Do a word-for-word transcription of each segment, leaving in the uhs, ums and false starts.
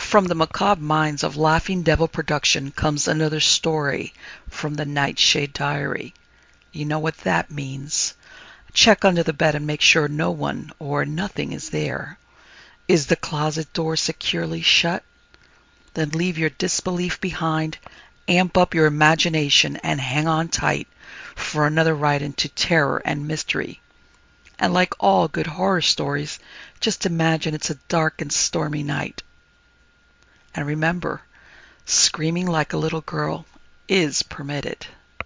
From the macabre minds of Laughing Devil Production comes another story from the Nightshade Diary. You know what that means. Check under the bed and make sure no one or nothing is there. Is the closet door securely shut? Then leave your disbelief behind, amp up your imagination, and hang on tight for another ride into terror and mystery. And like all good horror stories, just imagine it's a dark and stormy night. And remember, screaming like a little girl is permitted.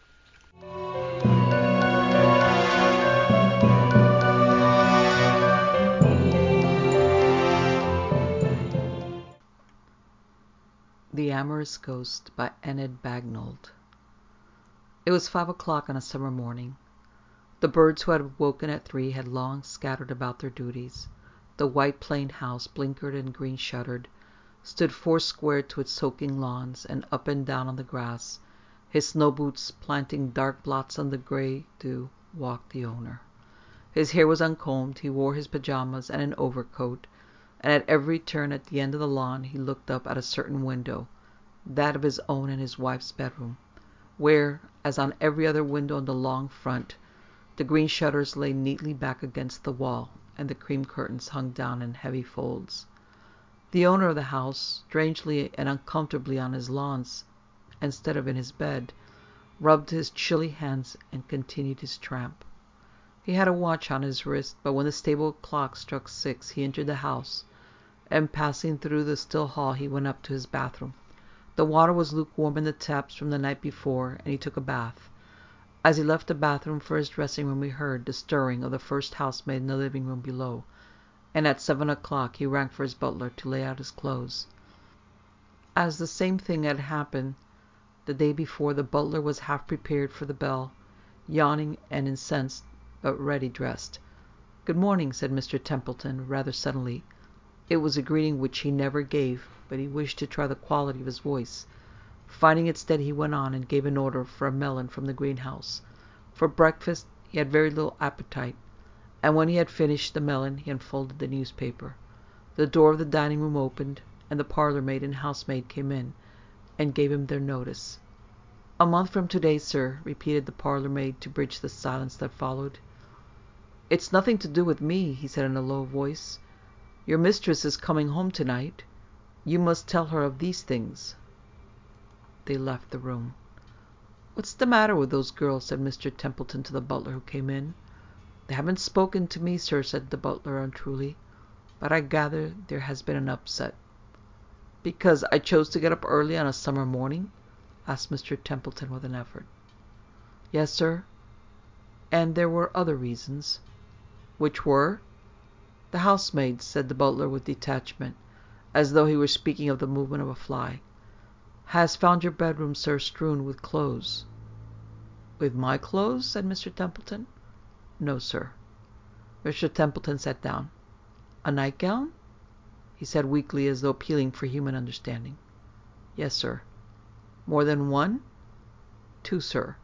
The Amorous Ghost by Enid Bagnold. It was five o'clock on a summer morning. The birds who had woken at three had long scattered about their duties. The white planed house, blinkered and green-shuttered, stood foursquare to its soaking lawns, and up and down on the grass, his snow boots planting dark blots on the grey dew, walked the owner. His hair was uncombed, he wore his pajamas and an overcoat, and at every turn at the end of the lawn he looked up at a certain window, that of his own and his wife's bedroom, where, as on every other window in the long front, the green shutters lay neatly back against the wall, and the cream curtains hung down in heavy folds. The owner of the house, strangely and uncomfortably on his lawns instead of in his bed, rubbed his chilly hands and continued his tramp. He had a watch on his wrist, but when the stable clock struck six he entered the house, and passing through the still hall he went up to his bathroom. The water was lukewarm in the taps from the night before, and he took a bath. As he left the bathroom for his dressing room he heard the stirring of the first housemaid in the living room below, and at seven o'clock he rang for his butler to lay out his clothes. As the same thing had happened the day before, the butler was half prepared for the bell, yawning and incensed, but ready dressed. "Good morning," said Mister Templeton, rather suddenly. It was a greeting which he never gave, but he wished to try the quality of his voice. Finding it steady, he went on and gave an order for a melon from the greenhouse. For breakfast he had very little appetite, and when he had finished the melon he unfolded the newspaper. The door of the dining room opened, and the parlour maid and housemaid came in, and gave him their notice. "A month from to-day, sir," repeated the parlour maid to bridge the silence that followed. "It's nothing to do with me," he said in a low voice. "Your mistress is coming home to-night. You must tell her of these things." They left the room. "What's the matter with those girls?" said Mister Templeton to the butler who came in. "They haven't spoken to me, sir," said the butler untruly, "but I gather there has been an upset." "Because I chose to get up early on a summer morning?" asked Mister Templeton with an effort. "Yes, sir. And there were other reasons." "Which were?" "The housemaid," said the butler with detachment, as though he were speaking of the movement of a fly, "has found your bedroom, sir, strewn with clothes." "With my clothes?" said Mister Templeton. "No, sir." Mister Templeton sat down. "A nightgown?" he said weakly, as though appealing for human understanding. "Yes, sir." "More than one?" "Two, sir."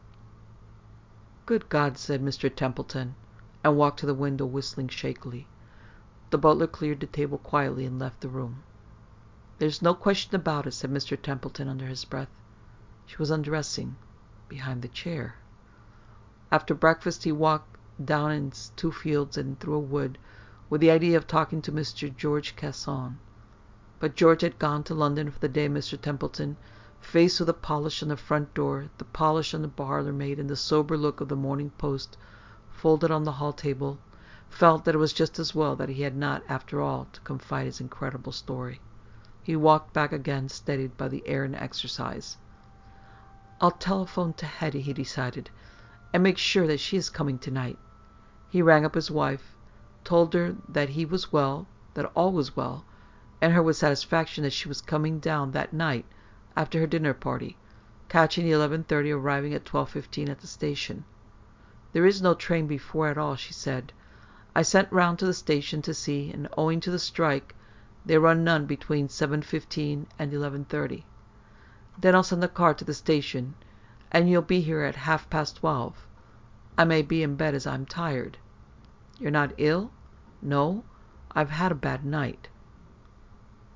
"Good God!" said Mister Templeton, and walked to the window, whistling shakily. The butler cleared the table quietly and left the room. "There's no question about it," said Mister Templeton under his breath. "She was undressing behind the chair." After breakfast he walked down in two fields and through a wood, with the idea of talking to Mister George Casson. But George had gone to London for the day. Mister Templeton, faced with the polish on the front door, the polish on the parlour maid, and the sober look of the Morning Post folded on the hall table, felt that it was just as well that he had not, after all, to confide his incredible story. He walked back again, steadied by the air and exercise. "I'll telephone to Hetty," he decided, "and make sure that she is coming tonight." He rang up his wife, told her that he was well, that all was well, and heard with satisfaction that she was coming down that night after her dinner party, catching the eleven thirty, arriving at twelve fifteen at the station. "There is no train before at all," she said. "I sent round to the station to see, and owing to the strike they run none between seven fifteen and eleven thirty. Then I'll send a car to the station, and you'll be here at half past twelve. I may be in bed as I'm tired." "You're not ill?" "No, I've had a bad night."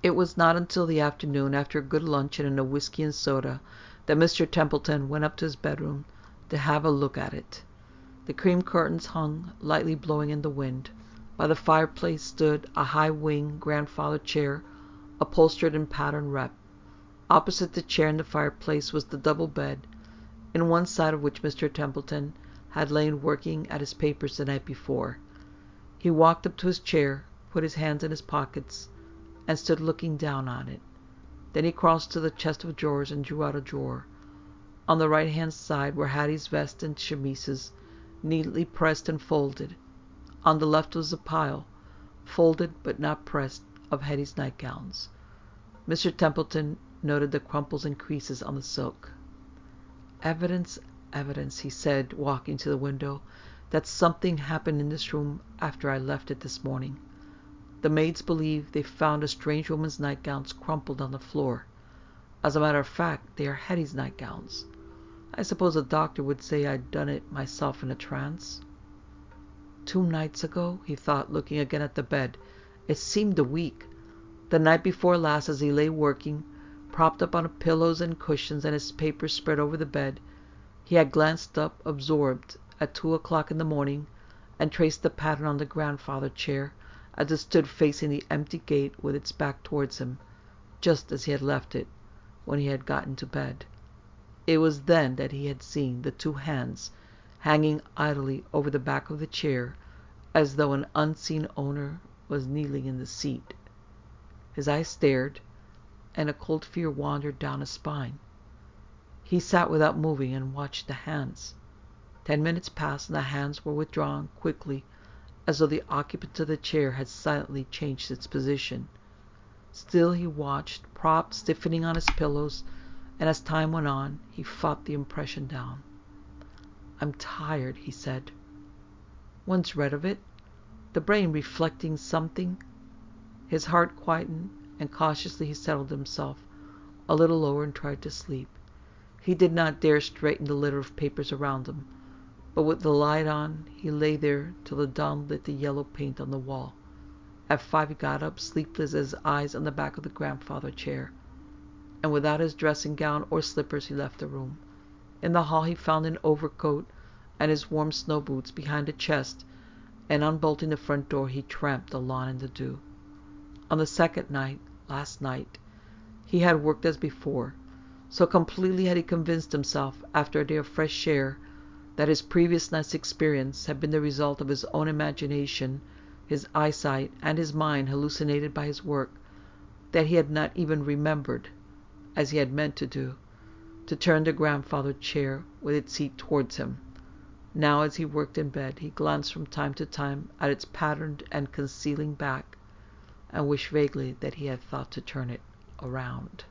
It was not until the afternoon, after a good luncheon and a whiskey and soda, that Mister Templeton went up to his bedroom to have a look at it. The cream curtains hung, lightly blowing in the wind. By the fireplace stood a high-wing grandfather chair, upholstered in patterned rep. Opposite the chair and the fireplace was the double bed, in one side of which Mister Templeton had lain working at his papers the night before. He walked up to his chair, put his hands in his pockets, and stood looking down on it. Then he crossed to the chest of drawers and drew out a drawer. On the right-hand side were Hattie's vest and chemises, neatly pressed and folded. On the left was a pile, folded but not pressed, of Hetty's nightgowns. Mister Templeton noted the crumples and creases on the silk. "Evidence, evidence," he said, walking to the window, "that something happened in this room after I left it this morning. The maids believe they found a strange woman's nightgowns crumpled on the floor. As a matter of fact, they are Hetty's nightgowns. I suppose a doctor would say I'd done it myself in a trance." Two nights ago, he thought, looking again at the bed. It seemed a week. The night before last, as he lay working, propped up on pillows and cushions and his papers spread over the bed, he had glanced up, absorbed, at two o'clock in the morning, and traced the pattern on the grandfather chair as it stood facing the empty gate with its back towards him, just as he had left it when he had got into bed. It was then that he had seen the two hands hanging idly over the back of the chair, as though an unseen owner was kneeling in the seat. His eyes stared, and a cold fear wandered down his spine. He sat without moving and watched the hands. Ten minutes passed, and the hands were withdrawn quickly, as though the occupant of the chair had silently changed its position. Still he watched, propped, stiffening on his pillows, and as time went on, he fought the impression down. "I'm tired," he said. "One's read of it. The brain reflecting something." His heart quietened, and cautiously he settled himself a little lower and tried to sleep. He did not dare straighten the litter of papers around him, but with the light on, he lay there till the dawn lit the yellow paint on the wall. At five he got up, sleepless, his eyes on the back of the grandfather chair, and without his dressing gown or slippers he left the room. In the hall he found an overcoat and his warm snow boots behind a chest, and unbolting the front door he tramped the lawn in the dew. On the second night, last night, he had worked as before. So completely had he convinced himself, after a day of fresh air, that his previous night's experience had been the result of his own imagination, his eyesight, and his mind hallucinated by his work, that he had not even remembered, as he had meant to do, to turn the grandfather chair with its seat towards him. Now, as he worked in bed, he glanced from time to time at its patterned and concealing back, and wished vaguely that he had thought to turn it around.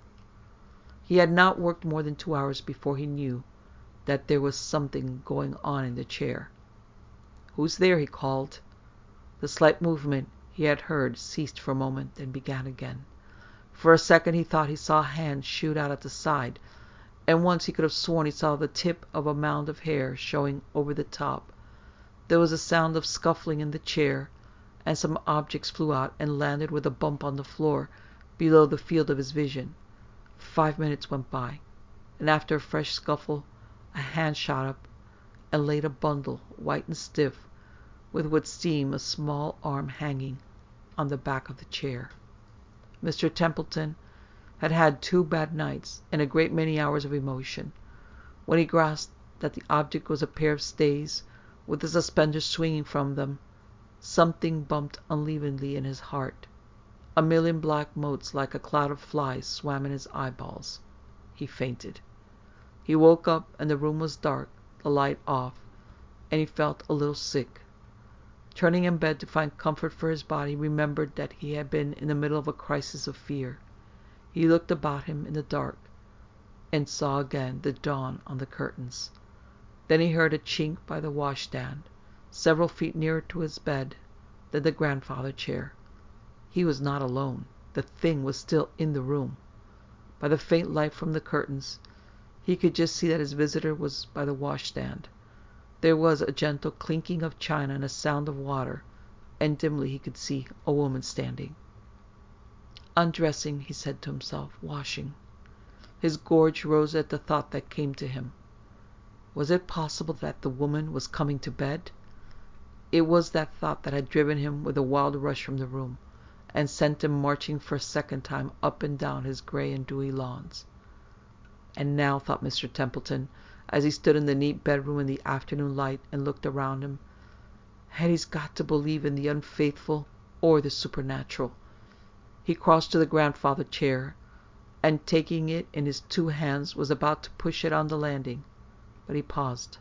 He had not worked more than two hours before he knew that there was something going on in the chair. "Who's there?" he called. The slight movement he had heard ceased for a moment, then began again. For a second he thought he saw a hand shoot out at the side, and once he could have sworn he saw the tip of a mound of hair showing over the top. There was a sound of scuffling in the chair, and some objects flew out and landed with a bump on the floor below the field of his vision. Five minutes went by, and after a fresh scuffle, a hand shot up and laid a bundle, white and stiff, with what seemed a small arm hanging on the back of the chair. Mister Templeton had had two bad nights and a great many hours of emotion. When he grasped that the object was a pair of stays with the suspenders swinging from them, something bumped unevenly in his heart. A million black motes like a cloud of flies swam in his eyeballs. He fainted. He woke up and the room was dark, the light off, and he felt a little sick. Turning in bed to find comfort for his body, he remembered that he had been in the middle of a crisis of fear. He looked about him in the dark and saw again the dawn on the curtains. Then he heard a chink by the washstand, several feet nearer to his bed than the grandfather chair. He was not alone. The thing was still in the room. By the faint light from the curtains, he could just see that his visitor was by the washstand. There was a gentle clinking of china and a sound of water, and dimly he could see a woman standing. Undressing, he said to himself, washing. His gorge rose at the thought that came to him. Was it possible that the woman was coming to bed? It was that thought that had driven him with a wild rush from the room, and sent him marching for a second time up and down his grey and dewy lawns. And now, thought Mister Templeton, as he stood in the neat bedroom in the afternoon light and looked around him, Hetty's got to believe in the unfaithful or the supernatural. He crossed to the grandfather chair, and taking it in his two hands was about to push it on the landing, but he paused.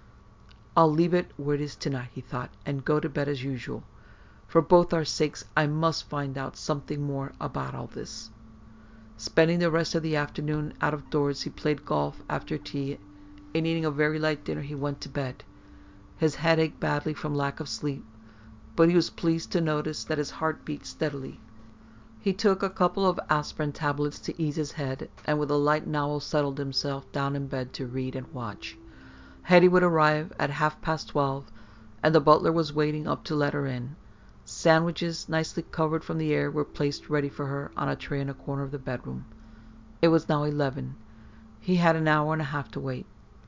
I'll leave it where it is tonight, he thought, and go to bed as usual. For both our sakes, I must find out something more about all this. Spending the rest of the afternoon out of doors, he played golf after tea, and eating a very light dinner, he went to bed. His head ached badly from lack of sleep, but he was pleased to notice that his heart beat steadily. He took a couple of aspirin tablets to ease his head, and with a light novel settled himself down in bed to read and watch. Hetty would arrive at half past twelve, and the butler was waiting up to let her in. Sandwiches, nicely covered from the air, were placed ready for her on a tray in a corner of the bedroom. It was now eleven. He had an hour and a half to wait.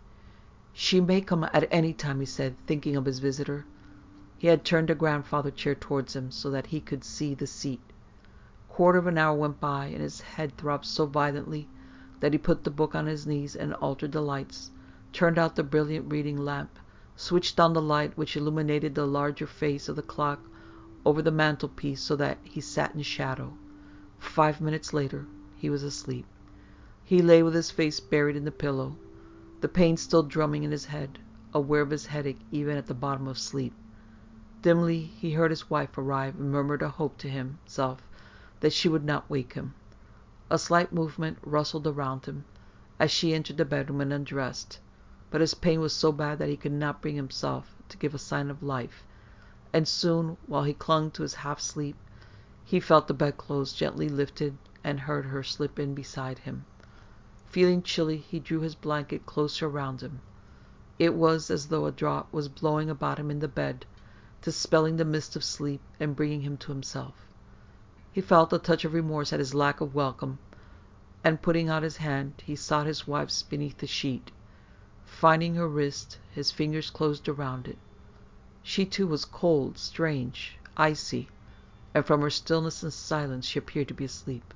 She may come at any time, he said, thinking of his visitor. He had turned the grandfather chair towards him so that he could see the seat. Quarter of an hour went by, and his head throbbed so violently that he put the book on his knees and altered the lights, turned out the brilliant reading lamp, switched on the light which illuminated the larger face of the clock over the mantelpiece so that he sat in shadow. Five minutes later, he was asleep. He lay with his face buried in the pillow, the pain still drumming in his head, aware of his headache even at the bottom of sleep. Dimly, he heard his wife arrive and murmured a hope to himself that she would not wake him. A slight movement rustled around him as she entered the bedroom and undressed, but his pain was so bad that he could not bring himself to give a sign of life, and soon, while he clung to his half-sleep, he felt the bedclothes gently lifted and heard her slip in beside him. Feeling chilly, he drew his blanket closer around him. It was as though a draught was blowing about him in the bed, dispelling the mist of sleep and bringing him to himself. He felt a touch of remorse at his lack of welcome, and putting out his hand, he sought his wife's beneath the sheet. Finding her wrist, his fingers closed around it. She too was cold, strange, icy, and from her stillness and silence she appeared to be asleep.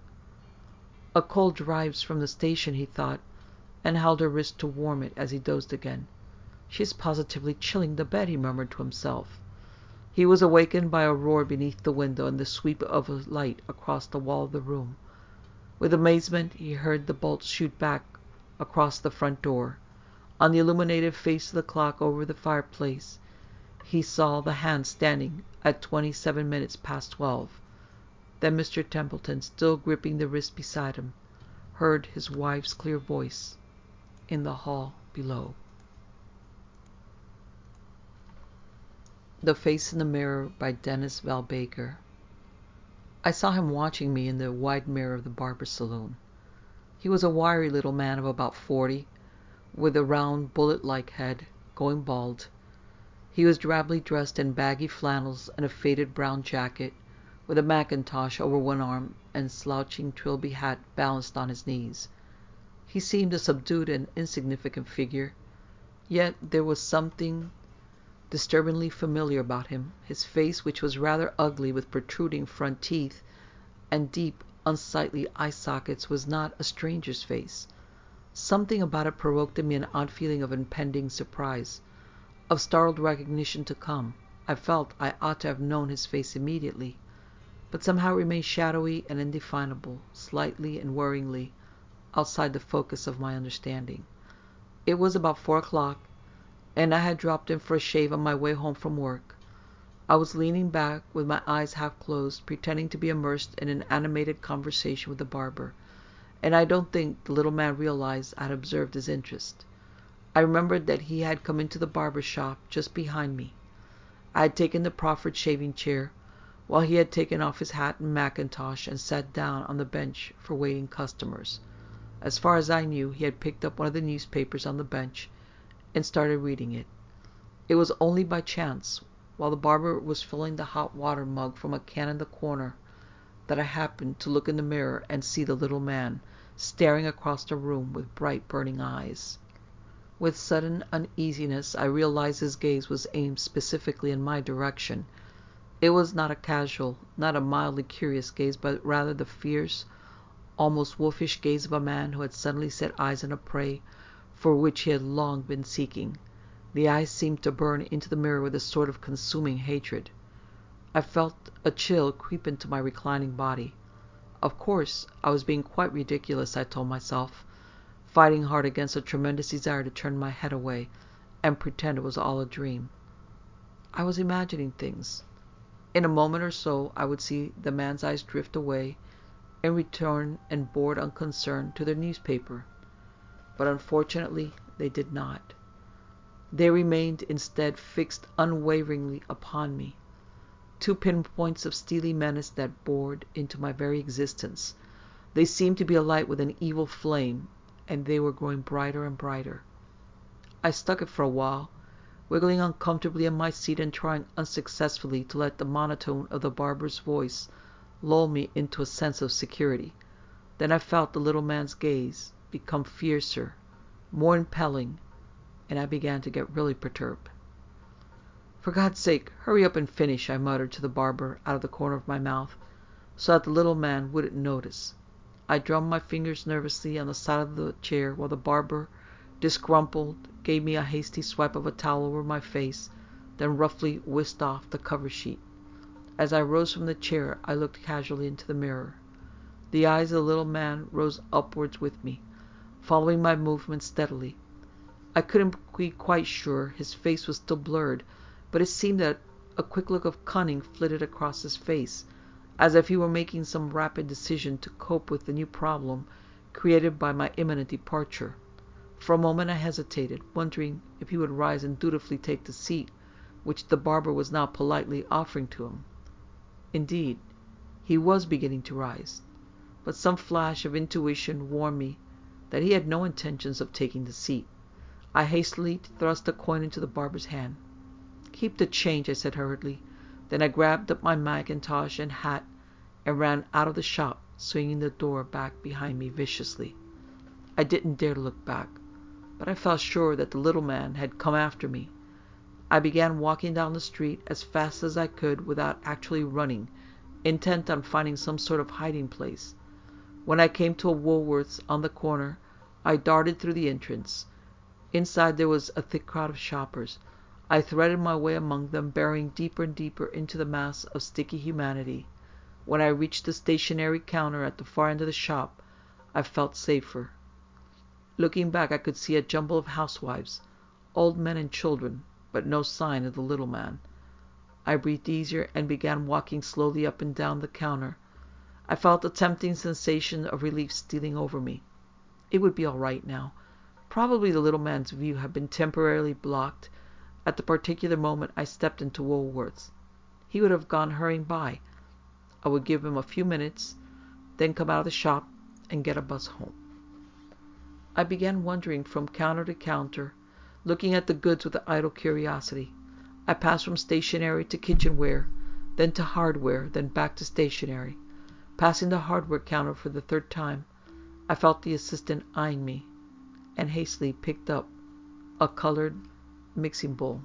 A cold drives from the station, he thought, and held her wrist to warm it as he dozed again. She is positively chilling the bed, he murmured to himself. He was awakened by a roar beneath the window and the sweep of a light across the wall of the room. With amazement, he heard the bolts shoot back across the front door. On the illuminated face of the clock over the fireplace, he saw the hand standing at twenty-seven minutes past twelve. Then Mister Templeton, still gripping the wrist beside him, heard his wife's clear voice in the hall below. The Face in the Mirror by Dennis Val Baker. I saw him watching me in the wide mirror of the barber's saloon. He was a wiry little man of about forty, with a round, bullet-like head, going bald. He was drably dressed in baggy flannels and a faded brown jacket, with a mackintosh over one arm and slouching trilby hat balanced on his knees. He seemed a subdued and insignificant figure, yet there was something disturbingly familiar about him. His face, which was rather ugly with protruding front teeth and deep, unsightly eye sockets, was not a stranger's face. Something about it provoked in me an odd feeling of impending surprise, of startled recognition to come. I felt I ought to have known his face immediately, but somehow it remained shadowy and indefinable, slightly and worryingly outside the focus of my understanding. It was about four o'clock, and I had dropped in for a shave on my way home from work. I was leaning back with my eyes half closed, pretending to be immersed in an animated conversation with the barber, and I don't think the little man realized I had observed his interest. I remembered that he had come into the barber shop just behind me. I had taken the proffered shaving chair, while he had taken off his hat and mackintosh and sat down on the bench for waiting customers. As far as I knew, he had picked up one of the newspapers on the bench and started reading it. It was only by chance, while the barber was filling the hot water mug from a can in the corner, that I happened to look in the mirror and see the little man staring across the room with bright, burning eyes. With sudden uneasiness, I realized his gaze was aimed specifically in my direction. It was not a casual, not a mildly curious gaze, but rather the fierce, almost wolfish gaze of a man who had suddenly set eyes on a prey for which he had long been seeking. The eyes seemed to burn into the mirror with a sort of consuming hatred. I felt a chill creep into my reclining body. Of course, I was being quite ridiculous, I told myself, fighting hard against a tremendous desire to turn my head away and pretend it was all a dream. I was imagining things. In a moment or so, I would see the man's eyes drift away and return in bored unconcern to their newspaper. But unfortunately, they did not. They remained instead fixed unwaveringly upon me. Two pinpoints of steely menace that bored into my very existence. They seemed to be alight with an evil flame, and they were growing brighter and brighter. I stuck it for a while, wiggling uncomfortably in my seat and trying unsuccessfully to let the monotone of the barber's voice lull me into a sense of security. Then I felt the little man's gaze become fiercer, more impelling, and I began to get really perturbed. "For God's sake, hurry up and finish," I muttered to the barber out of the corner of my mouth, so that the little man wouldn't notice. I drummed my fingers nervously on the side of the chair while the barber, disgruntled, gave me a hasty swipe of a towel over my face, then roughly whisked off the cover sheet. As I rose from the chair, I looked casually into the mirror. The eyes of the little man rose upwards with me, following my movements steadily. I couldn't be quite sure. His face was still blurred, but it seemed that a quick look of cunning flitted across his face, as if he were making some rapid decision to cope with the new problem created by my imminent departure. For a moment I hesitated, wondering if he would rise and dutifully take the seat which the barber was now politely offering to him. Indeed, he was beginning to rise, but some flash of intuition warned me that he had no intentions of taking the seat. I hastily thrust a coin into the barber's hand. "Keep the change," I said hurriedly. Then I grabbed up my mackintosh and hat and ran out of the shop, swinging the door back behind me viciously. I didn't dare to look back, but I felt sure that the little man had come after me. I began walking down the street as fast as I could without actually running, intent on finding some sort of hiding place. When I came to a Woolworth's on the corner, I darted through the entrance. Inside there was a thick crowd of shoppers. I threaded my way among them, burying deeper and deeper into the mass of sticky humanity. When I reached the stationery counter at the far end of the shop, I felt safer. Looking back, I could see a jumble of housewives, old men and children, but no sign of the little man. I breathed easier and began walking slowly up and down the counter. I felt a tempting sensation of relief stealing over me. It would be all right now. Probably the little man's view had been temporarily blocked at the particular moment I stepped into Woolworth's. He would have gone hurrying by. I would give him a few minutes, then come out of the shop and get a bus home. I began wandering from counter to counter, looking at the goods with idle curiosity. I passed from stationery to kitchenware, then to hardware, then back to stationery. Passing the hardware counter for the third time, I felt the assistant eyeing me, and hastily picked up a colored mixing bowl.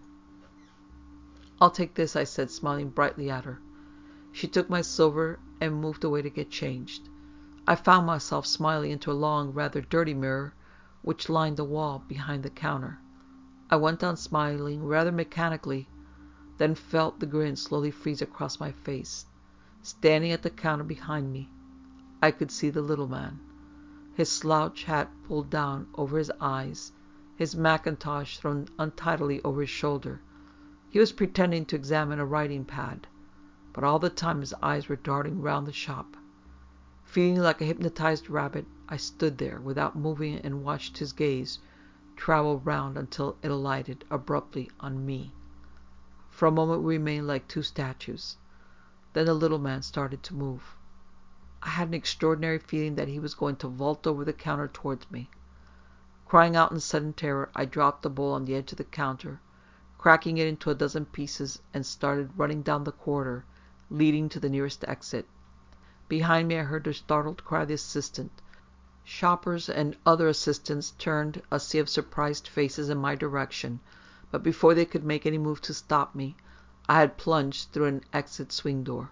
"I'll take this," I said, smiling brightly at her. She took my silver and moved away to get changed. I found myself smiling into a long, rather dirty mirror which lined the wall behind the counter. I went on smiling rather mechanically, then felt the grin slowly freeze across my face. Standing at the counter behind me, I could see the little man, his slouch hat pulled down over his eyes, his mackintosh thrown untidily over his shoulder. He was pretending to examine a writing pad, but all the time his eyes were darting round the shop. Feeling like a hypnotized rabbit, I stood there without moving and watched his gaze travel round until it alighted abruptly on me. For a moment we remained like two statues. Then the little man started to move. I had an extraordinary feeling that he was going to vault over the counter towards me. Crying out in sudden terror, I dropped the bowl on the edge of the counter, cracking it into a dozen pieces, and started running down the corridor leading to the nearest exit. Behind me I heard the startled cry of the assistant. Shoppers and other assistants turned a sea of surprised faces in my direction, but before they could make any move to stop me, I had plunged through an exit swing door.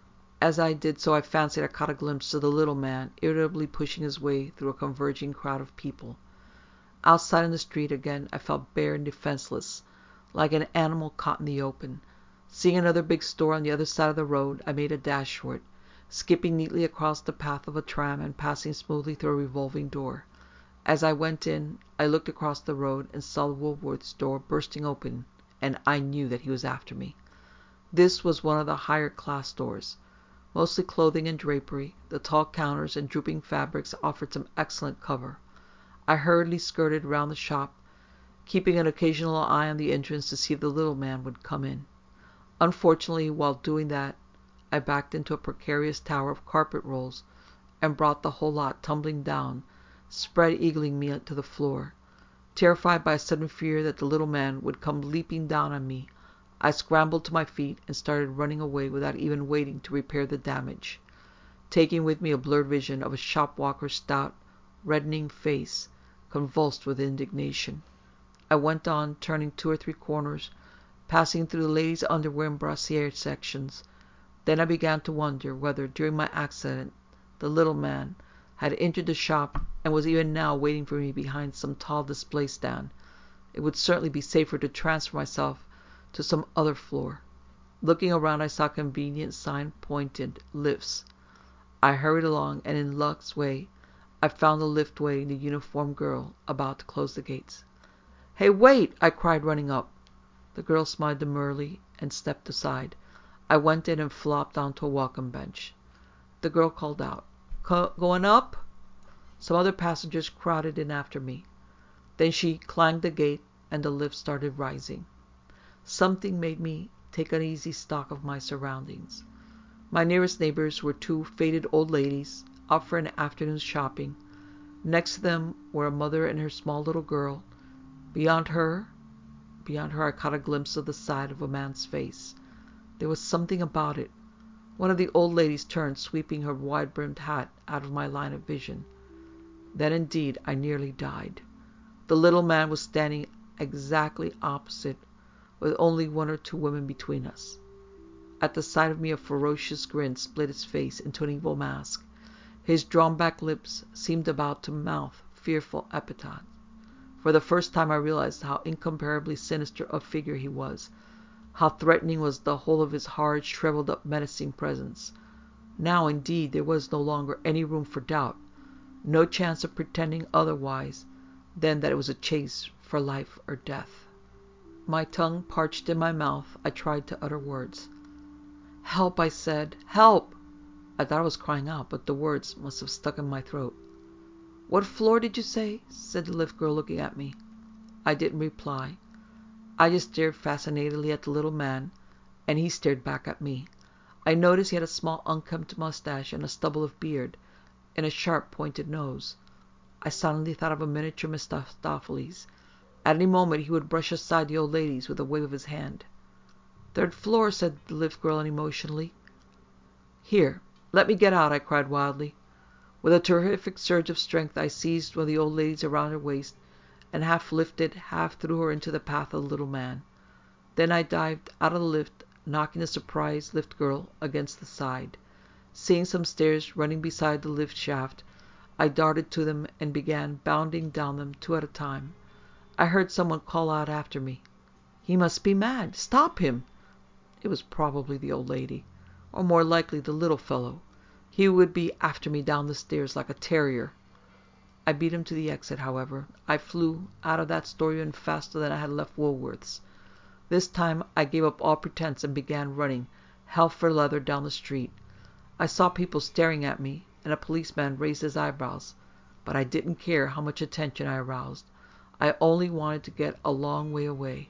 As I did so, I fancied I caught a glimpse of the little man irritably pushing his way through a converging crowd of people. Outside in the street again, I felt bare and defenseless, like an animal caught in the open. Seeing another big store on the other side of the road, I made a dash for it, skipping neatly across the path of a tram and passing smoothly through a revolving door. As I went in, I looked across the road and saw the Woolworth's door bursting open, and I knew that he was after me. This was one of the higher class stores. Mostly clothing and drapery, the tall counters and drooping fabrics offered some excellent cover. I hurriedly skirted round the shop, keeping an occasional eye on the entrance to see if the little man would come in. Unfortunately, while doing that, I backed into a precarious tower of carpet rolls and brought the whole lot tumbling down, spread-eagling me to the floor. Terrified by a sudden fear that the little man would come leaping down on me, I scrambled to my feet and started running away without even waiting to repair the damage, taking with me a blurred vision of a shop-walker's stout, reddening face, convulsed with indignation. I went on, turning two or three corners, passing through the ladies' underwear and brassiere sections. Then I began to wonder whether, during my accident, the little man had entered the shop and was even now waiting for me behind some tall display stand. It would certainly be safer to transfer myself to some other floor. Looking around, I saw a convenient sign pointed lifts. I hurried along, and in luck's way, I found the lift waiting the uniformed girl about to close the gates. "Hey, wait!" I cried, running up. The girl smiled demurely and stepped aside. I went in and flopped onto a welcome bench. The girl called out, "Going up?" Some other passengers crowded in after me. Then she clanged the gate, and the lift started rising. Something made me take uneasy stock of my surroundings. My nearest neighbors were two faded old ladies, out for an afternoon's shopping. Next to them were a mother and her small little girl. Beyond her, beyond her I caught a glimpse of the side of a man's face. There was something about it. One of the old ladies turned, sweeping her wide-brimmed hat out of my line of vision. Then indeed I nearly died. The little man was standing exactly opposite, with only one or two women between us. At the sight of me, a ferocious grin split his face into an evil mask. His drawn-back lips seemed about to mouth fearful epithets. For the first time I realized how incomparably sinister a figure he was, how threatening was the whole of his hard, shriveled-up, menacing presence. Now, indeed, there was no longer any room for doubt, no chance of pretending otherwise than that it was a chase for life or death. My tongue parched in my mouth, I tried to utter words. "Help!" I said. "Help!" I thought I was crying out, but the words must have stuck in my throat. "What floor did you say?" said the lift girl, looking at me. I didn't reply. I just stared fascinatedly at the little man, and he stared back at me. I noticed he had a small unkempt mustache and a stubble of beard, and a sharp pointed nose. I suddenly thought of a miniature Mephistopheles. At any moment he would brush aside the old ladies with a wave of his hand. "Third floor," said the lift girl unemotionally. "Here, let me get out," I cried wildly. With a terrific surge of strength I seized one of the old ladies around her waist and half lifted, half threw her into the path of the little man. Then I dived out of the lift, knocking the surprised lift girl against the side. Seeing some stairs running beside the lift shaft, I darted to them and began bounding down them two at a time. I heard someone call out after me, "He must be mad! Stop him!" It was probably the old lady, or more likely the little fellow. He would be after me down the stairs like a terrier. I beat him to the exit, however. I flew out of that store even faster than I had left Woolworth's. This time I gave up all pretense and began running, hell for leather, down the street. I saw people staring at me, and a policeman raised his eyebrows, but I didn't care how much attention I aroused. I only wanted to get a long way away.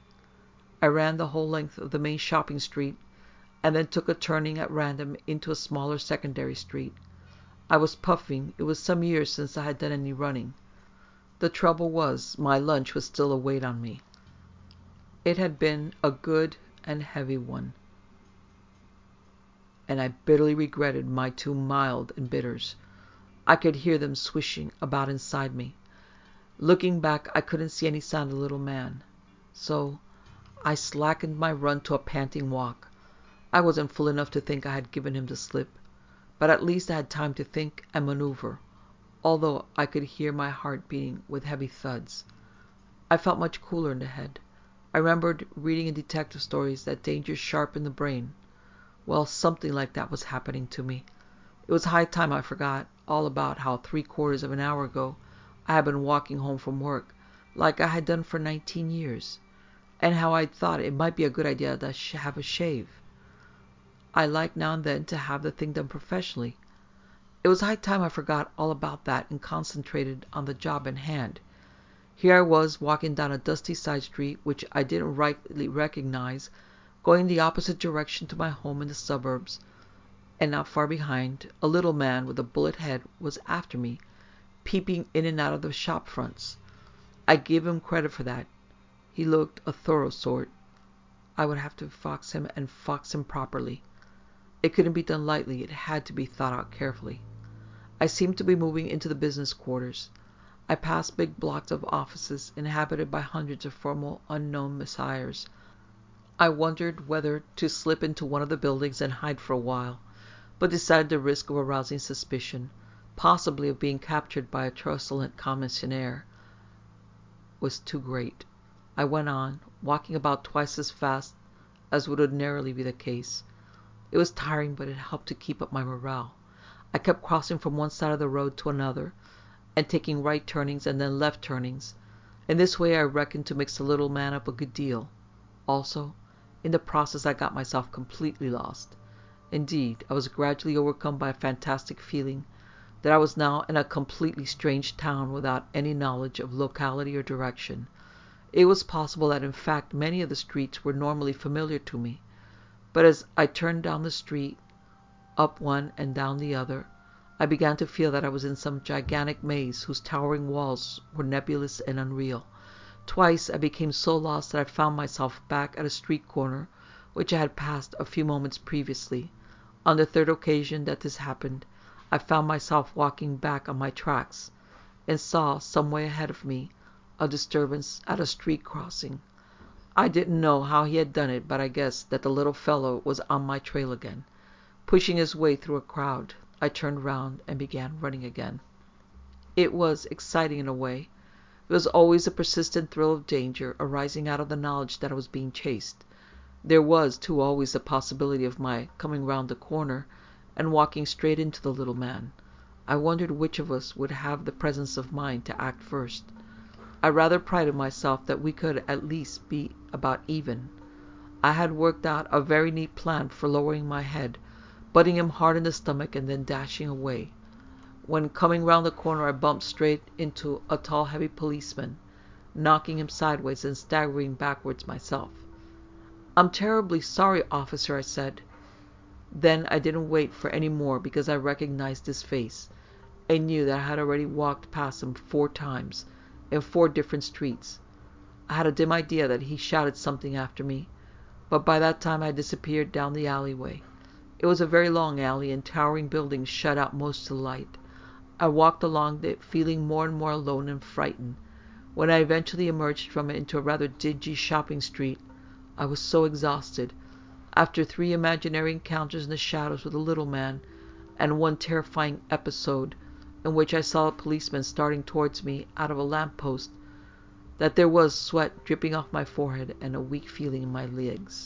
I ran the whole length of the main shopping street, and then took a turning at random into a smaller secondary street. I was puffing. It was some years since I had done any running. The trouble was, my lunch was still a weight on me. It had been a good and heavy one. and I bitterly regretted my too mild and bitters. I could hear them swishing about inside me. Looking back, I couldn't see any sign of the little man. So I slackened my run to a panting walk. I wasn't full enough to think I had given him the slip, but at least I had time to think and maneuver, although I could hear my heart beating with heavy thuds. I felt much cooler in the head. I remembered reading in detective stories that dangers sharpen the brain. Well, something like that was happening to me. It was high time I forgot all about how three quarters of an hour ago I had been walking home from work, like I had done for nineteen years, and how I'd thought it might be a good idea to have a shave. I like now and then to have the thing done professionally. It was high time I forgot all about that and concentrated on the job in hand. Here I was walking down a dusty side street which I didn't rightly recognize, going the opposite direction to my home in the suburbs, and not far behind, a little man with a bullet head was after me, peeping in and out of the shop fronts. I gave him credit for that. He looked a thorough sort. I would have to fox him and fox him properly. It couldn't be done lightly. It had to be thought out carefully. I seemed to be moving into the business quarters. I passed big blocks of offices inhabited by hundreds of formal unknown messiahs. I wondered whether to slip into one of the buildings and hide for a while, but decided the risk of arousing suspicion, possibly of being captured by a truculent commissionaire, was too great. I went on, walking about twice as fast as would ordinarily be the case. It was tiring, but it helped to keep up my morale. I kept crossing from one side of the road to another, and taking right turnings and then left turnings. In this way I reckoned to mix the little man up a good deal. Also, in the process I got myself completely lost. Indeed, I was gradually overcome by a fantastic feeling that I was now in a completely strange town without any knowledge of locality or direction. It was possible that in fact many of the streets were normally familiar to me, but as I turned down the street, up one and down the other, I began to feel that I was in some gigantic maze whose towering walls were nebulous and unreal. Twice I became so lost that I found myself back at a street corner which I had passed a few moments previously. On the third occasion that this happened, I found myself walking back on my tracks, and saw, some way ahead of me, a disturbance at a street crossing. I didn't know how he had done it, but I guessed that the little fellow was on my trail again. Pushing his way through a crowd, I turned round and began running again. It was exciting in a way. There was always a persistent thrill of danger arising out of the knowledge that I was being chased. There was, too, always the possibility of my coming round the corner and walking straight into the little man. I wondered which of us would have the presence of mind to act first. I rather prided myself that we could at least be about even. I had worked out a very neat plan for lowering my head, butting him hard in the stomach, and then dashing away. When coming round the corner, I bumped straight into a tall, heavy policeman, knocking him sideways and staggering backwards myself. "I'm terribly sorry, officer," I said. Then I didn't wait for any more because I recognized his face and knew that I had already walked past him four times in four different streets. I had a dim idea that he shouted something after me, but by that time I had disappeared down the alleyway. It was a very long alley, and towering buildings shut out most of the light. I walked along it, feeling more and more alone and frightened. When I eventually emerged from it into a rather dingy shopping street, I was so exhausted, after three imaginary encounters in the shadows with a little man, and one terrifying episode in which I saw a policeman starting towards me out of a lamp-post, that there was sweat dripping off my forehead and a weak feeling in my legs.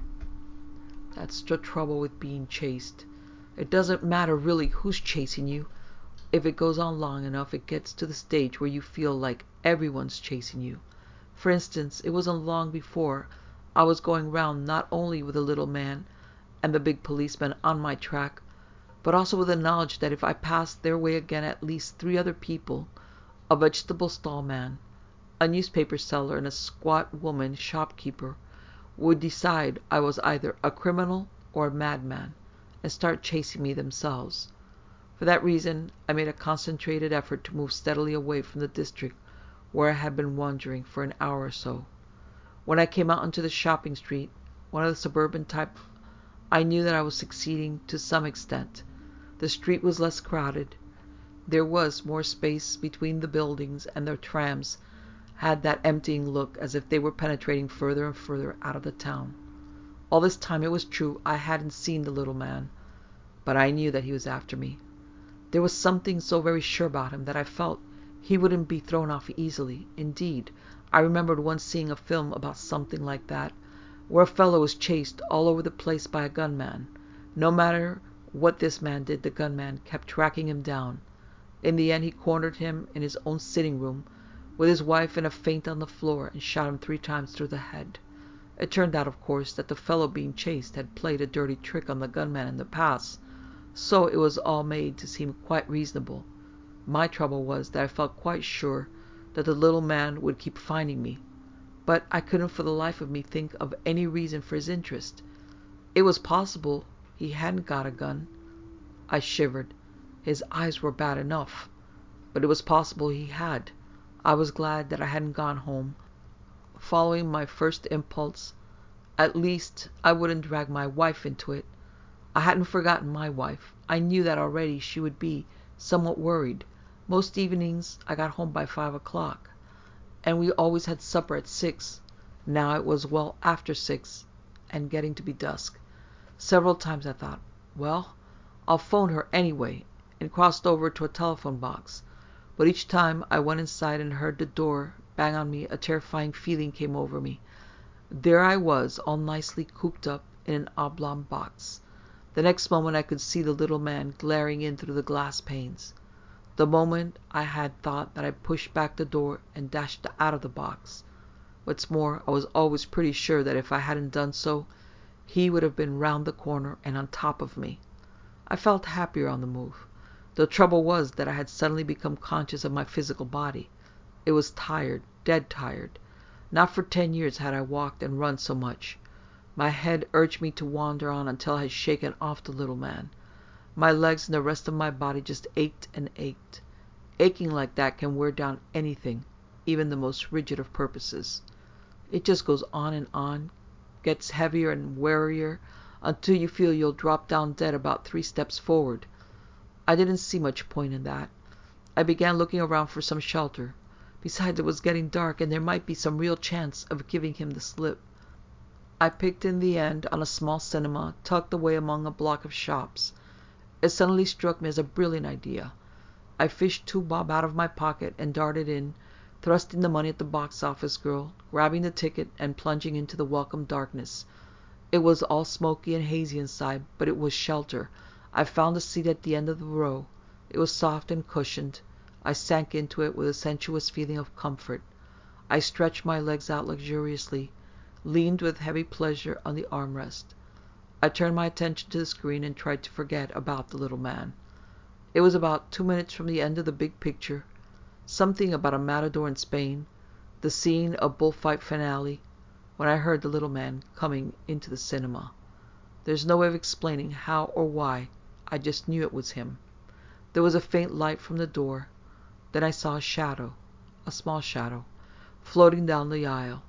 That's the trouble with being chased. It doesn't matter really who's chasing you. If it goes on long enough, it gets to the stage where you feel like everyone's chasing you. For instance, it wasn't long before I was going round not only with the little man and the big policeman on my track, but also with the knowledge that if I passed their way again, at least three other people, a vegetable stall man, a newspaper seller, and a squat woman shopkeeper, would decide I was either a criminal or a madman, and start chasing me themselves. For that reason, I made a concentrated effort to move steadily away from the district where I had been wandering for an hour or so. When I came out into the shopping street, one of the suburban type I knew that I was succeeding to some extent. The street was less crowded. There was more space between the buildings, and the trams had that emptying look as if they were penetrating further and further out of the town. All this time, it was true, I hadn't seen the little man, but I knew that he was after me. There was something so very sure about him that I felt he wouldn't be thrown off easily. Indeed, I remembered once seeing a film about something like that, where a fellow was chased all over the place by a gunman. No matter what this man did, the gunman kept tracking him down. In the end, he cornered him in his own sitting room, with his wife in a faint on the floor, and shot him three times through the head. It turned out, of course, that the fellow being chased had played a dirty trick on the gunman in the past, so it was all made to seem quite reasonable. My trouble was that I felt quite sure that the little man would keep finding me, but I couldn't for the life of me think of any reason for his interest. It was possible he hadn't got a gun. I shivered. His eyes were bad enough, but it was possible he had. I was glad that I hadn't gone home. Following my first impulse, at least I wouldn't drag my wife into it. I hadn't forgotten my wife. I knew that already she would be somewhat worried. Most evenings I got home by five o'clock, and we always had supper at six. Now it was well after six, and getting to be dusk. Several times I thought, well, I'll phone her anyway, and crossed over to a telephone box. But each time I went inside and heard the door bang on me, a terrifying feeling came over me. There I was, all nicely cooped up in an oblong box. The next moment I could see the little man glaring in through the glass panes. The moment I had thought that I pushed back the door and dashed out of the box. What's more, I was always pretty sure that if I hadn't done so, he would have been round the corner and on top of me. I felt happier on the move. The trouble was that I had suddenly become conscious of my physical body. It was tired, dead tired. Not for ten years had I walked and run so much. My head urged me to wander on until I had shaken off the little man. My legs and the rest of my body just ached and ached. Aching like that can wear down anything, even the most rigid of purposes. It just goes on and on, gets heavier and wearier, until you feel you'll drop down dead about three steps forward. I didn't see much point in that. I began looking around for some shelter. Besides, it was getting dark, and there might be some real chance of giving him the slip. I picked in the end on a small cinema tucked away among a block of shops. It suddenly struck me as a brilliant idea. I fished two bob out of my pocket and darted in, thrusting the money at the box office girl, grabbing the ticket, and plunging into the welcome darkness. It was all smoky and hazy inside, but it was shelter. I found a seat at the end of the row. It was soft and cushioned. I sank into it with a sensuous feeling of comfort. I stretched my legs out luxuriously, leaned with heavy pleasure on the armrest. I turned my attention to the screen and tried to forget about the little man. It was about two minutes from the end of the big picture, something about a matador in Spain, the scene a bullfight finale, when I heard the little man coming into the cinema. There's no way of explaining how or why. I just knew it was him. There was a faint light from the door. Then I saw a shadow, a small shadow, floating down the aisle.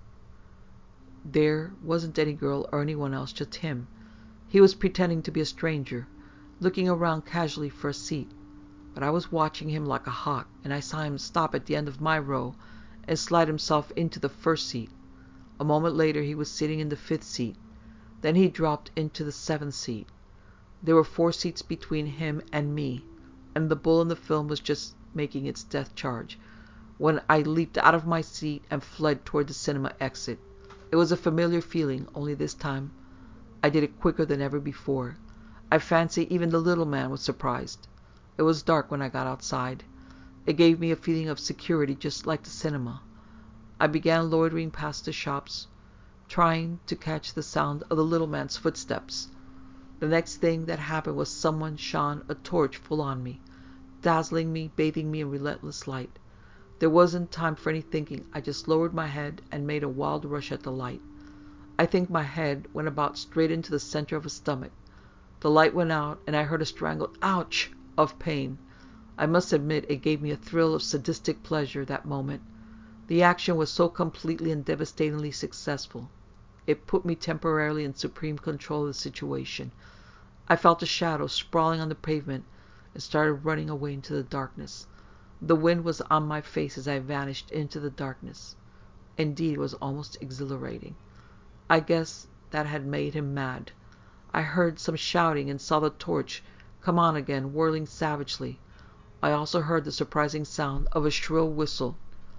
There wasn't any girl or anyone else, just him. He was pretending to be a stranger, looking around casually for a seat. But I was watching him like a hawk, and I saw him stop at the end of my row and slide himself into the first seat. A moment later he was sitting in the fifth seat. Then he dropped into the seventh seat. There were four seats between him and me, and the bull in the film was just making its death charge, when I leaped out of my seat and fled toward the cinema exit. It was a familiar feeling, only this time I did it quicker than ever before. I fancy even the little man was surprised. It was dark when I got outside. It gave me a feeling of security, just like the cinema. I began loitering past the shops, trying to catch the sound of the little man's footsteps. The next thing that happened was someone shone a torch full on me, dazzling me, bathing me in relentless light. There wasn't time for any thinking. I just lowered my head and made a wild rush at the light. I think my head went about straight into the center of his stomach. The light went out, and I heard a strangled ouch of pain. I must admit it gave me a thrill of sadistic pleasure that moment. The action was so completely and devastatingly successful. It put me temporarily in supreme control of the situation. I felt a shadow sprawling on the pavement and started running away into the darkness. The wind was on my face as I vanished into the darkness. Indeed, it was almost exhilarating. I guess that had made him mad. I heard some shouting and saw the torch come on again, whirling savagely. I also heard the surprising sound of a shrill whistle.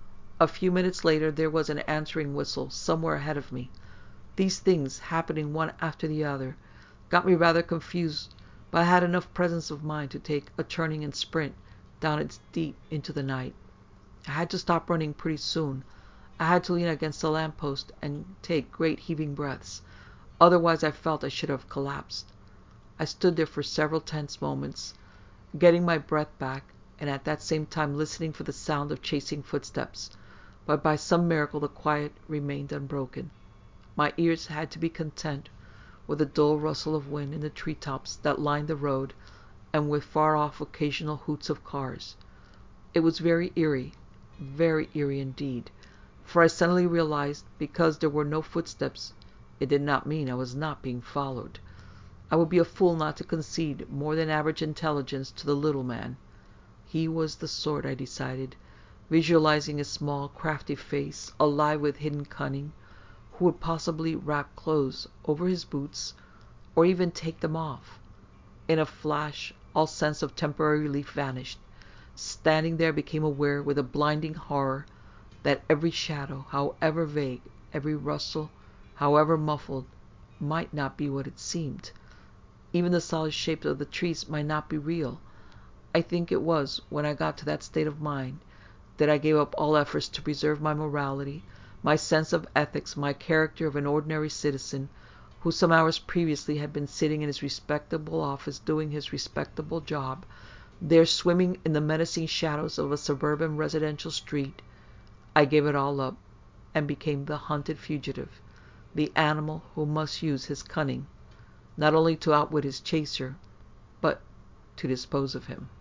A few minutes later there was an answering whistle somewhere ahead of me. These things, happening one after the other, got me rather confused, but I had enough presence of mind to take a turning and sprint down its deep into the night. I had to stop running pretty soon. I had to lean against a lamppost and take great heaving breaths. Otherwise I felt I should have collapsed. I stood there for several tense moments, getting my breath back, and at that same time listening for the sound of chasing footsteps. But by some miracle the quiet remained unbroken. My ears had to be content with the dull rustle of wind in the treetops that lined the road, and with far-off occasional hoots of cars. It was very eerie, very eerie indeed, for I suddenly realized because there were no footsteps, it did not mean I was not being followed. I would be a fool not to concede more than average intelligence to the little man. He was the sort, I decided, visualizing his small, crafty face, alive with hidden cunning, who would possibly wrap clothes over his boots, or even take them off. In a flash, all sense of temporary relief vanished. Standing there, I became aware with a blinding horror that every shadow, however vague, every rustle, however muffled, might not be what it seemed. Even the solid shapes of the trees might not be real. I think it was when I got to that state of mind that I gave up all efforts to preserve my morality, my sense of ethics, my character of an ordinary citizen who some hours previously had been sitting in his respectable office doing his respectable job, there swimming in the menacing shadows of a suburban residential street. I gave it all up and became the hunted fugitive, the animal who must use his cunning, not only to outwit his chaser, but to dispose of him.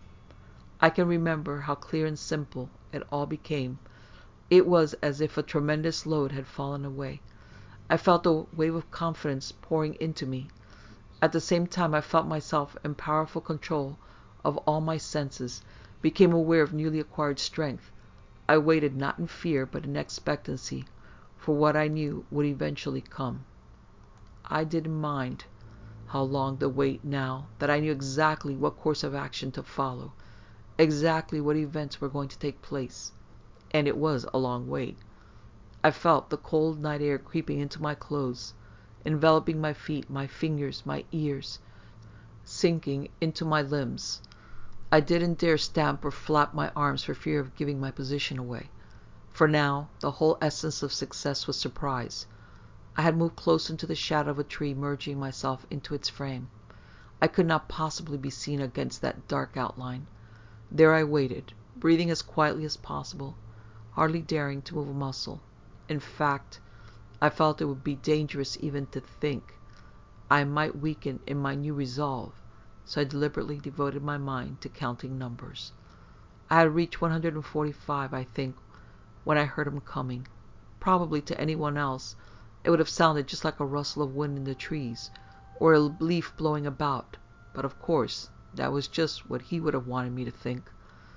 I can remember how clear and simple it all became. It was as if a tremendous load had fallen away. I felt a wave of confidence pouring into me. At the same time I felt myself in powerful control of all my senses, became aware of newly acquired strength. I waited not in fear but in expectancy for what I knew would eventually come. I didn't mind how long the wait now that I knew exactly what course of action to follow, exactly what events were going to take place. And it was a long wait. I felt the cold night air creeping into my clothes, enveloping my feet, my fingers, my ears, sinking into my limbs. I didn't dare stamp or flap my arms for fear of giving my position away. For now, the whole essence of success was surprise. I had moved close into the shadow of a tree, merging myself into its frame. I could not possibly be seen against that dark outline. There I waited, breathing as quietly as possible, hardly daring to move a muscle. In fact, I felt it would be dangerous even to think. I might weaken in my new resolve, so I deliberately devoted my mind to counting numbers. I had reached one hundred forty-five, I think, when I heard him coming. Probably to anyone else, it would have sounded just like a rustle of wind in the trees, or a leaf blowing about, but of course, that was just what he would have wanted me to think.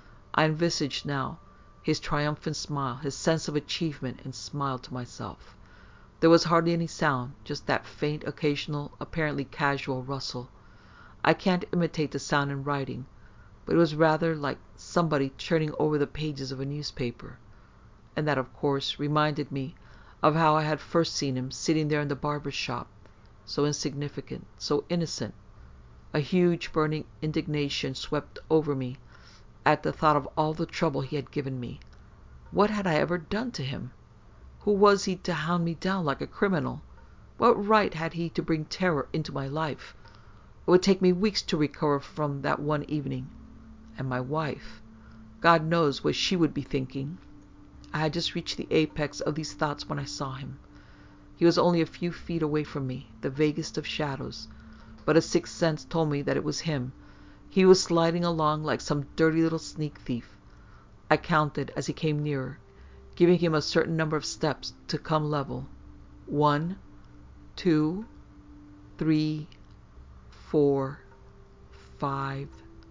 I envisaged now his triumphant smile, his sense of achievement, and smiled to myself. There was hardly any sound, just that faint, occasional, apparently casual rustle. I can't imitate the sound in writing, but it was rather like somebody turning over the pages of a newspaper. And that, of course, reminded me of how I had first seen him sitting there in the barber's shop, so insignificant, so innocent. A huge burning indignation swept over me at the thought of all the trouble he had given me. What had I ever done to him? Who was he to hound me down like a criminal? What right had he to bring terror into my life? It would take me weeks to recover from that one evening. And my wife, God knows what she would be thinking. I had just reached the apex of these thoughts when I saw him. He was only a few feet away from me, the vaguest of shadows, but a sixth sense told me that it was him. He was sliding along like some dirty little sneak thief. I counted as he came nearer, giving him a certain number of steps to come level. One, two, three, four, five,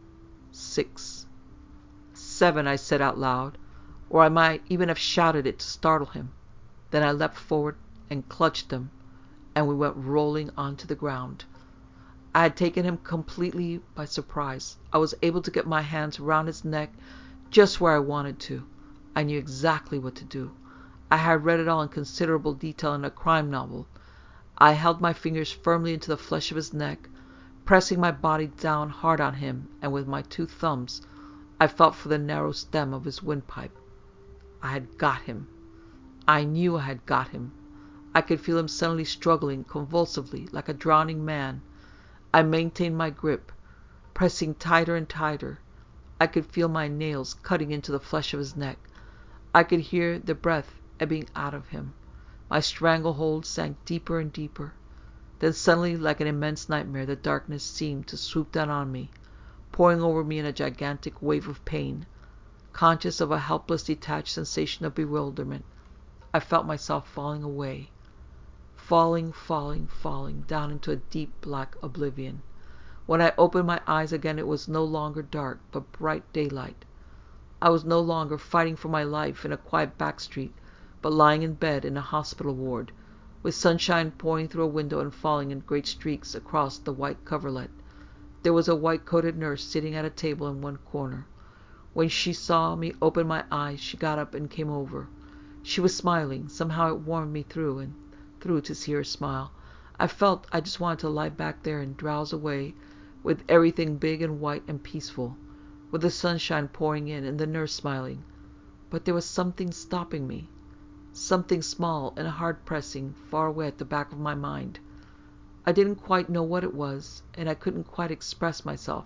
six, seven, I said out loud, or I might even have shouted it to startle him. Then I leapt forward and clutched him, and we went rolling onto the ground. I had taken him completely by surprise. I was able to get my hands around his neck just where I wanted to. I knew exactly what to do. I had read it all in considerable detail in a crime novel. I held my fingers firmly into the flesh of his neck, pressing my body down hard on him, and with my two thumbs, I felt for the narrow stem of his windpipe. I had got him. I knew I had got him. I could feel him suddenly struggling convulsively like a drowning man. I maintained my grip, pressing tighter and tighter. I could feel my nails cutting into the flesh of his neck. I could hear the breath ebbing out of him. My stranglehold sank deeper and deeper. Then suddenly, like an immense nightmare, the darkness seemed to swoop down on me, pouring over me in a gigantic wave of pain. Conscious of a helpless, detached sensation of bewilderment, I felt myself falling away. Falling, falling, falling, down into a deep black oblivion. When I opened my eyes again, it was no longer dark, but bright daylight. I was no longer fighting for my life in a quiet back street, but lying in bed in a hospital ward, with sunshine pouring through a window and falling in great streaks across the white coverlet. There was a white-coated nurse sitting at a table in one corner. When she saw me open my eyes, she got up and came over. She was smiling. Somehow it warmed me through and through to see her smile. I felt I just wanted to lie back there and drowse away, with everything big and white and peaceful, with the sunshine pouring in and the nurse smiling. But there was something stopping me, something small and hard-pressing far away at the back of my mind. I didn't quite know what it was, and I couldn't quite express myself.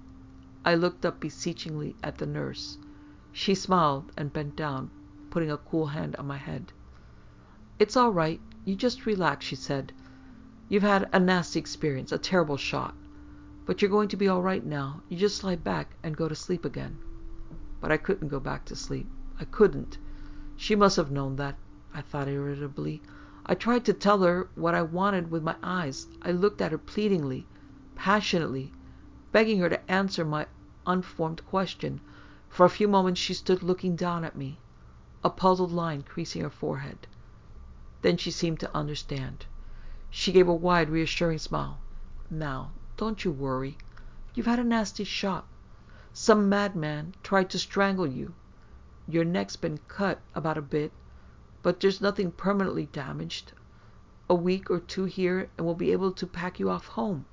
I looked up beseechingly at the nurse. She smiled and bent down, putting a cool hand on my head. "It's all right. You just relax," she said. "You've had a nasty experience, a terrible shock. But you're going to be all right now. You just lie back and go to sleep again." But I couldn't go back to sleep. I couldn't. She must have known that, I thought irritably. I tried to tell her what I wanted with my eyes. I looked at her pleadingly, passionately, begging her to answer my unformed question. For a few moments she stood looking down at me, a puzzled line creasing her forehead. Then she seemed to understand. She gave a wide, reassuring smile. "Now, don't you worry. You've had a nasty shock. Some madman tried to strangle you. Your neck's been cut about a bit, but there's nothing permanently damaged. A week or two here, and we'll be able to pack you off home."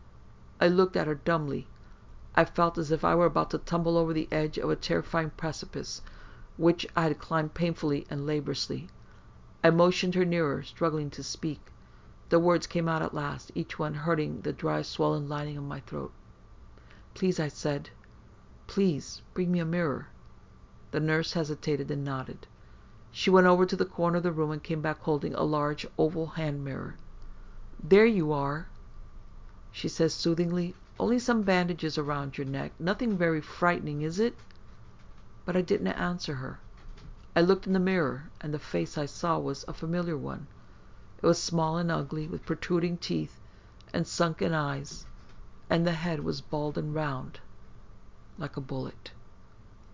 I looked at her dumbly. I felt as if I were about to tumble over the edge of a terrifying precipice, which I had climbed painfully and laboriously. I motioned her nearer, struggling to speak. The words came out at last, each one hurting the dry, swollen lining of my throat. "Please," I said. "Please, bring me a mirror." The nurse hesitated and nodded. She went over to the corner of the room and came back holding a large oval hand mirror. "There you are," she said soothingly. "Only some bandages around your neck. Nothing very frightening, is it?" But I didn't answer her. I looked in the mirror, and the face I saw was a familiar one. It was small and ugly, with protruding teeth and sunken eyes, and the head was bald and round, like a bullet.